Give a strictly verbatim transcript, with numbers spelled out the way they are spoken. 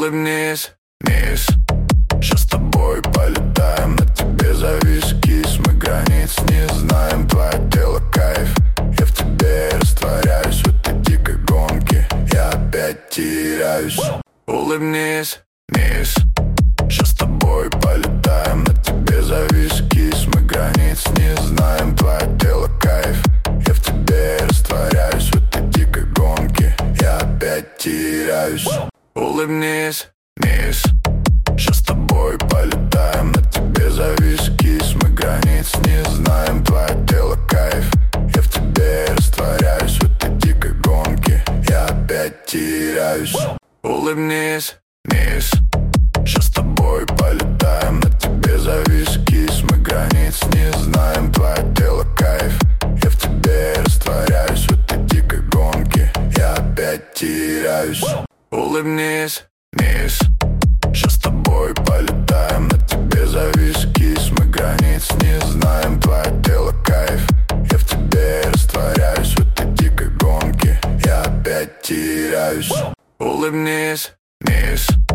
Улыбнись, мисс, щас с тобой полетаем. На тебе завис-кис, мы границ не знаем. Твое тело кайф, я в тебе растворяюсь. В этой дикой гонке я опять теряюсь. Улыбнись, мисс, щас с тобой полетаем. На тебе завис-кис, мы границ не знаем. Твое тело кайф, я в тебе растворяюсь. В этой дикой гонке я опять теряюсь. Улыбнись, мисс, щас с тобой полетаем. На тебе завис-кис, мы границ не знаем. Твое тело кайф, я в тебе растворяюсь. В этой дикой гонке я опять теряюсь. Улыбнись, мисс, щас с тобой полетаем. На тебе завис-кис, мы границ не знаем. Твое тело кайф, я в тебе растворяюсь. В этой дикой гонке я опять теряюсь. Улыбнись, мисс, щас с тобой полетаем. На тебе завис-кис, мы границ не знаем. Твое тело кайф, я в тебе растворяюсь. В этой дикой гонке я опять теряюсь. Улыбнись, мисс.